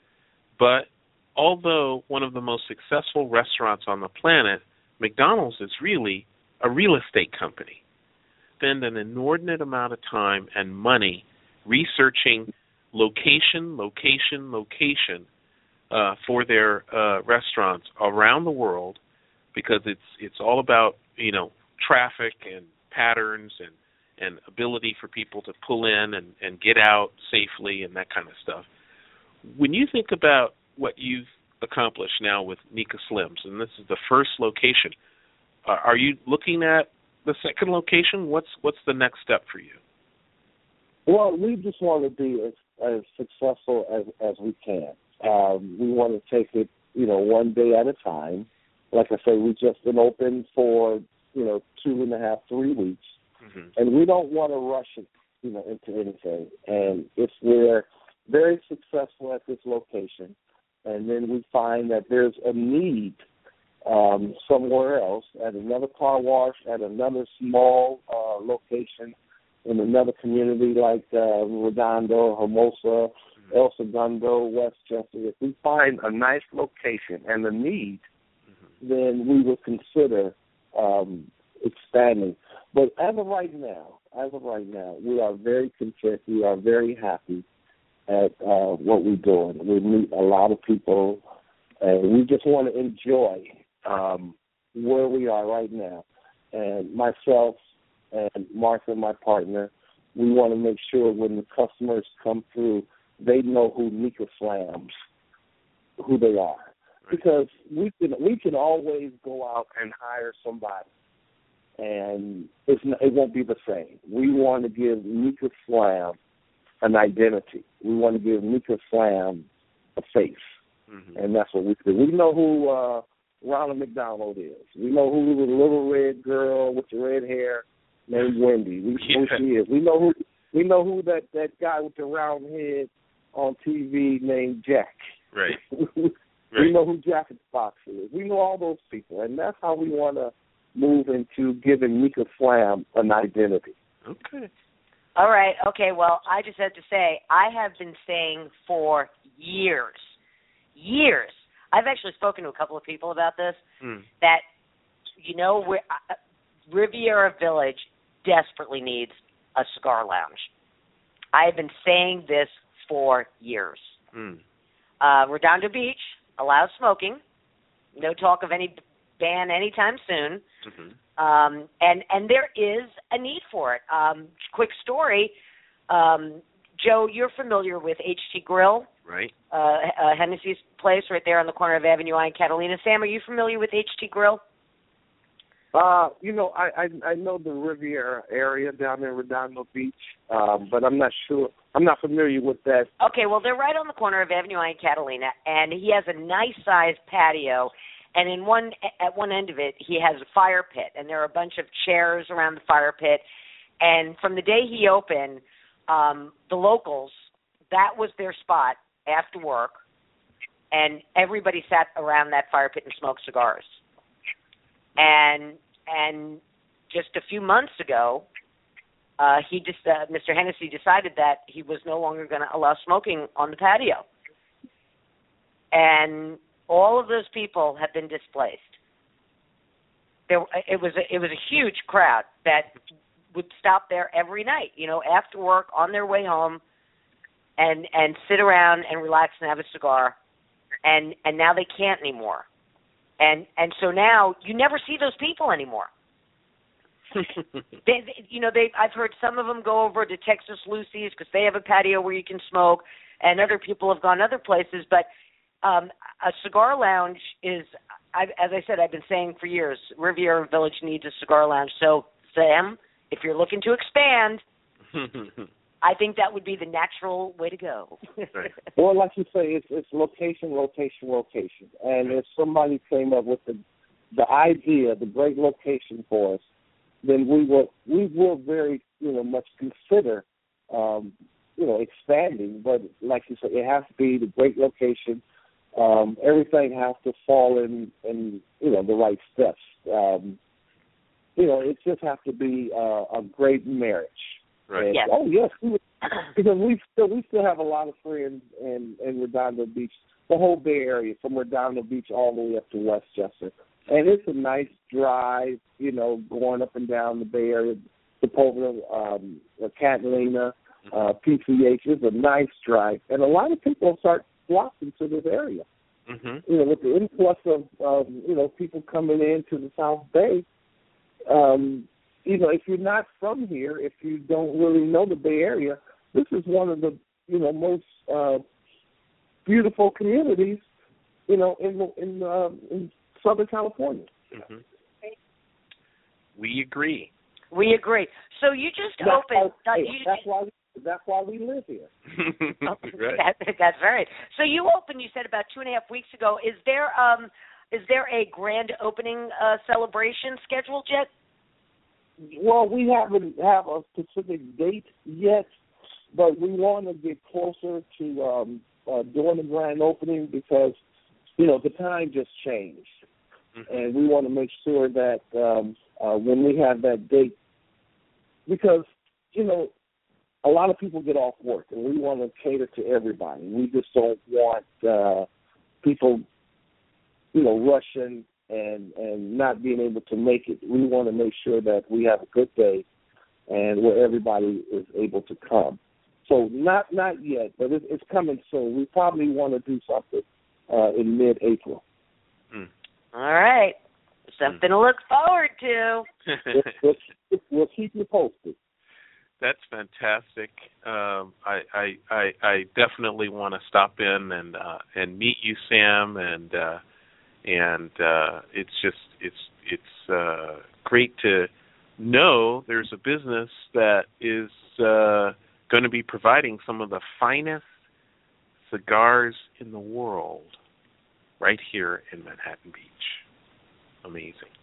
But although one of the most successful restaurants on the planet, McDonald's is really a real estate company. Spend an inordinate amount of time and money researching location, location, location uh, for their uh, restaurants around the world, because it's it's all about, you know, traffic and patterns and and ability for people to pull in and, and get out safely and that kind of stuff. When you think about what you've accomplished now with Nika Slims, and this is the first location, uh, are you looking at the second location? What's what's the next step for you? Well, we just want to be as, as successful as, as we can. Um, we want to take it, you know, one day at a time. Like I say, we've just been open for, you know, two and a half, three weeks. Mm-hmm. And we don't want to rush it, you know, into anything. And if we're very successful at this location, and then we find that there's a need um, somewhere else, at another car wash, at another small uh, location, in another community like uh, Redondo, Hermosa, mm-hmm. El Segundo, Westchester, if we find a nice location and a need, mm-hmm. then we will consider um, expanding. But as of right now, as of right now, we are very content. We are very happy at uh, what we're doing. We meet a lot of people, and we just want to enjoy um, where we are right now. And myself and Martha, my partner, we want to make sure when the customers come through, they know who Nika Slams, who they are. Right. Because we can we can always go out and hire somebody, and it's not, it won't be the same. We want to give Nika Slam an identity. We want to give Nika Slam a face, mm-hmm. and that's what we do. We know who uh, Ronald McDonald is. We know who the little red girl with the red hair named Wendy. We know yeah. who she is. We know who we know who that, that guy with the round head on T V named Jack. Right. we right. know who Jack in the Box is. We know all those people, and that's how we want to move into giving Nika Slam an identity. Okay. All right. Okay. Well, I just have to say, I have been saying for years, years. I've actually spoken to a couple of people about this. Mm. That you know, we're, uh, Riviera Village desperately needs a cigar lounge. I have been saying this for years. Mm. Uh, Redondo Beach allows smoking. No talk of any ban anytime soon. Mm-hmm. Um, and, and there is a need for it. Um, quick story, um, Joe, you're familiar with H T Grill. Right. Uh, uh, Hennessy's place right there on the corner of Avenue I and Catalina. Sam, are you familiar with H T Grill? Uh, you know, I, I I know the Riviera area down there in Redondo Beach, um, but I'm not sure. I'm not familiar with that. Okay, well, they're right on the corner of Avenue I and Catalina, and he has a nice-sized patio, and in one at one end of it, he has a fire pit, and there are a bunch of chairs around the fire pit. And from the day he opened, um, the locals, that was their spot after work, and everybody sat around that fire pit and smoked cigars. And and just a few months ago, uh, he just uh, Mister Hennessy decided that he was no longer going to allow smoking on the patio, and all of those people have been displaced. There, it was a, it was a huge crowd that would stop there every night. You know, after work, on their way home, and and sit around and relax and have a cigar, and and now they can't anymore, and and so now you never see those people anymore. they, they, you know, they I've heard some of them go over to Texas Lucy's because they have a patio where you can smoke, and other people have gone other places. But um, a cigar lounge is, I, as I said, I've been saying for years, Riviera Village needs a cigar lounge. So, Sam, if you're looking to expand, I think that would be the natural way to go. Right. Well, like you say, it's, it's location, location, location. And if somebody came up with the the idea, the great location for us, then we will we will very you know much consider um, you know expanding. But like you said, it has to be the great location. Um, everything has to fall in in you know the right steps. Um, you know, it just has to be uh, a great marriage. Right. And, yes. Oh yes, because we still we still have a lot of friends in in Redondo Beach, the whole Bay Area, from Redondo Beach all the way up to Westchester. And it's a nice drive, you know, going up and down the Bay Area, Sepulveda, um, Catalina, uh, P C H. It's a nice drive. And a lot of people start flocking to this area. Mm-hmm. You know, with the influx of, um, you know, people coming into the South Bay, um, you know, if you're not from here, if you don't really know the Bay Area, this is one of the, you know, most uh, beautiful communities, you know, in, in, uh, in Southern California. Mm-hmm. We agree. We agree. So you just That's opened. Why, uh, hey, you, that's why. That's why we live here. Right. that, that's right. So you opened. You said about two and a half weeks ago. Is there um is there a grand opening uh, celebration scheduled yet? Well, we haven't have a specific date yet, but we want to get closer to um, uh, doing the grand opening because, you know, the time just changed. Mm-hmm. And we want to make sure that um, uh, when we have that date, because, you know, a lot of people get off work, and we want to cater to everybody. We just don't want uh, people, you know, rushing and, and not being able to make it. We want to make sure that we have a good day and where everybody is able to come. So not not yet, but it, it's coming soon. We probably want to do something uh, in mid-April. Mm. All right. Something mm. to look forward to. we'll, we'll, we'll keep you posted. That's fantastic. Um, I, I, I, I definitely want to stop in and uh, and meet you, Sam, and uh, and uh, it's just it's it's uh, great to know there's a business that is uh, going to be providing some of the finest cigars in the world right here in Manhattan Beach. Amazing.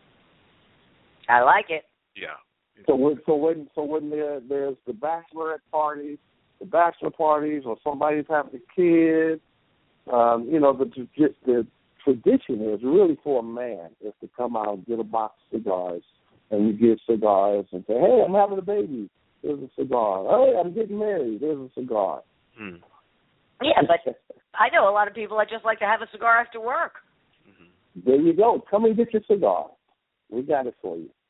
I like it. Yeah. So when so when so when there there's the bachelorette parties, the bachelor parties, or somebody's having a kid, um, you know, the the tradition is really for a man is to come out and get a box of cigars, and you give cigars and say, hey, I'm having a baby. There's a cigar. Hey, I'm getting married. There's a cigar. Mm. Yeah, but I know a lot of people that just like to have a cigar after work. Mm-hmm. There you go. Come and get your cigar. We got it for you.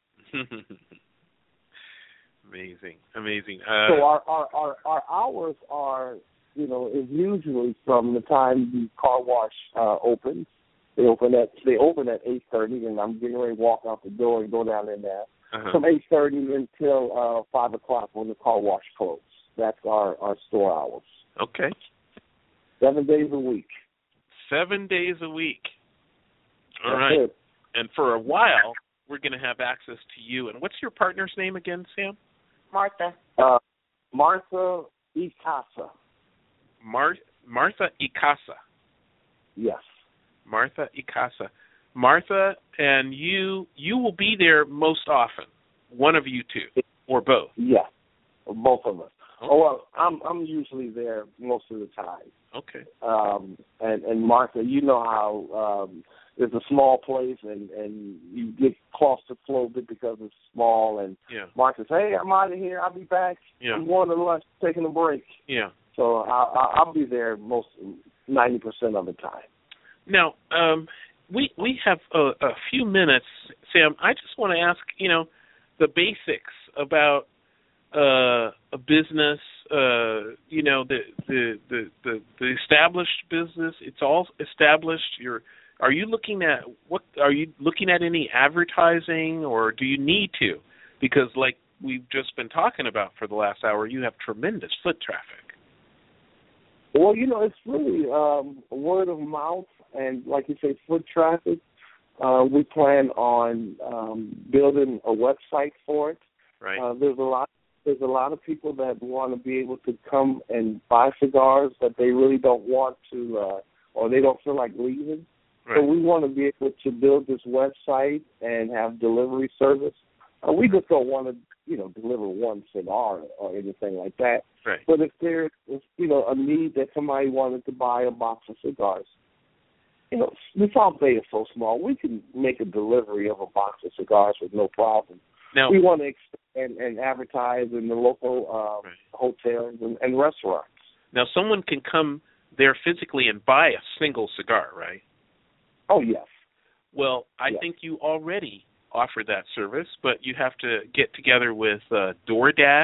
Amazing, amazing. Uh, so our, our, our, our hours are, you know, is usually from the time the car wash uh, opens. They open at they open at eight thirty, and I'm getting ready to walk out the door and go down in there uh-huh. from eight thirty until uh, five o'clock when the car wash closes. That's our, our store hours. Okay. Seven days a week. Seven days a week. All That's right. It. And for a while, we're going to have access to you. And what's your partner's name again, Sam? Martha. Uh, Martha Icasa. Mar- Martha Icasa. Yes. Martha Icasa. Martha, and you you will be there most often. One of you two, or both. Yes, both of us. Okay. Oh well, I'm I'm usually there most of the time. Okay. Um, and and Martha, you know how um, it's a small place, and, and you get claustrophobic because it's small. And yeah. Martha says, "Hey, I'm out of here. I'll be back. Yeah. I'm going to lunch, taking a break." Yeah. So I, I'll be there most ninety percent of the time. Now, um, we we have a, a few minutes, Sam. I just want to ask, you know, the basics about uh, a business, uh, you know, the, the the the the established business. It's all established. You're are you looking at what? Are you looking at any advertising, or do you need to? Because like we've just been talking about for the last hour, you have tremendous foot traffic. Well, you know, it's really um, word of mouth, and like you say, foot traffic. Uh, we plan on um, building a website for it. Right. Uh, there's a lot. There's a lot of people that want to be able to come and buy cigars, but they really don't want to, uh, or they don't feel like leaving. Right. So we want to be able to build this website and have delivery service. Uh, we just don't want to, you know, deliver one cigar or anything like that. Right. But if there's, you know, a need that somebody wanted to buy a box of cigars, you know, the South Bay is so small, we can make a delivery of a box of cigars with no problem. Now, we want to expand and advertise in the local uh, right. hotels and, and restaurants. Now, someone can come there physically and buy a single cigar, right? Oh, yes. Well, I yes. think you already offer that service, but you have to get together with uh, DoorDash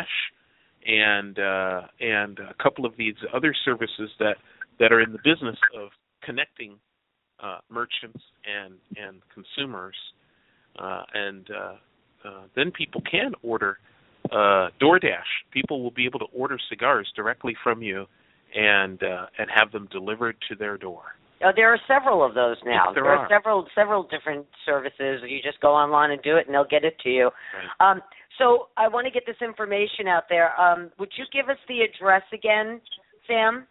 and uh, and a couple of these other services that, that are in the business of connecting uh, merchants and, and consumers, uh, and uh, Uh, then people can order uh, DoorDash. People will be able to order cigars directly from you and uh, and have them delivered to their door. Oh, there are several of those now. Yes, there, there are. are several several different services. You just go online and do it, and they'll get it to you. Right. Um, so I want to get this information out there. Um, would you give us the address again, Sam?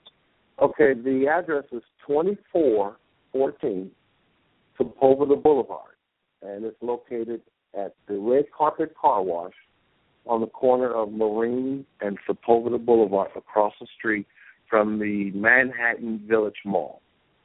Okay, the address is twenty-four fourteen Sepulveda Boulevard, and it's located at the Red Carpet Car Wash on the corner of Marine and Sepulveda Boulevard, across the street from the Manhattan Village Mall.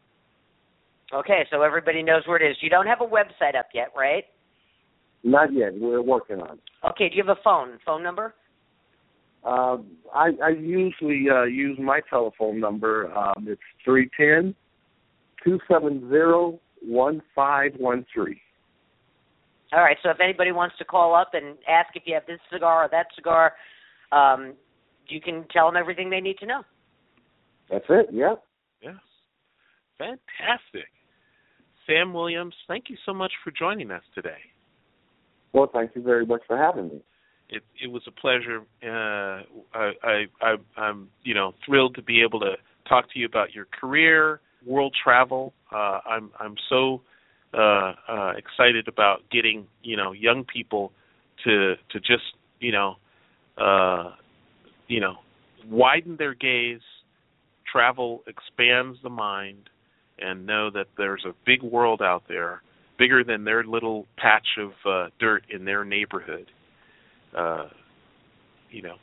Okay, so everybody knows where it is. You don't have a website up yet, right? Not yet. We're working on it. Okay, do you have a phone, phone number? Uh, I, I usually uh, use my telephone number. Um, it's three one zero, two seven zero, one five one three. All right, so if anybody wants to call up and ask if you have this cigar or that cigar, um, you can tell them everything they need to know. That's it, yeah. Yes. Fantastic. Sam Williams, thank you so much for joining us today. Well, thank you very much for having me. It, it was a pleasure. Uh, I, I, I, I'm, you know, thrilled to be able to talk to you about your career, world travel. Uh, I'm, I'm so Uh, uh, excited about getting, you know, young people to to just, you know, uh, you know, widen their gaze, travel expands the mind, and know that there's a big world out there, bigger than their little patch of uh, dirt in their neighborhood. Uh, you know,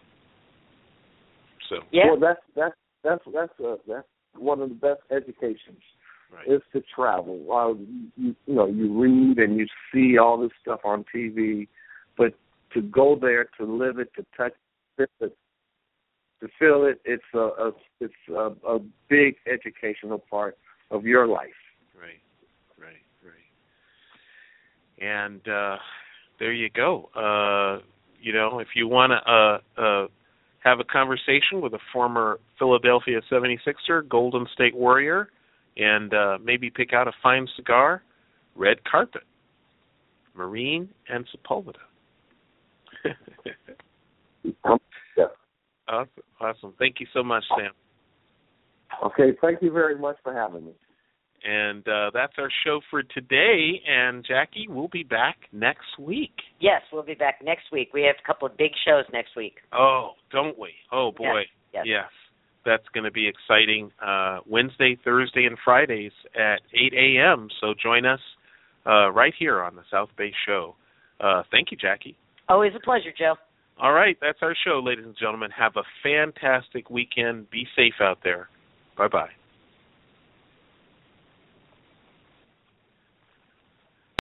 so yeah, well, that's that's that's that's uh, that's one of the best educations. Right. Is to travel. Uh, you, you know, you read and you see all this stuff on T V, but to go there, to live it, to touch it, to feel it, it's a, a it's a, a big educational part of your life. Right, right, right. And uh, there you go. Uh, you know, if you want to uh, uh, have a conversation with a former Philadelphia seventy-sixer, Golden State Warrior, and uh, maybe pick out a fine cigar, Red Carpet, Marine, and Sepulveda. Yeah. Awesome. Awesome. Thank you so much, Sam. Okay, thank you very much for having me. And uh, that's our show for today. And, Jackie, we'll be back next week. Yes, we'll be back next week. We have a couple of big shows next week. Oh, don't we? Oh, boy. Yes. yes. yes. That's going to be exciting. Uh, Wednesday, Thursday, and Fridays at eight a.m. So join us uh, right here on the South Bay Show. Uh, thank you, Jackie. Always a pleasure, Joe. All right, that's our show, ladies and gentlemen. Have a fantastic weekend. Be safe out there. Bye-bye.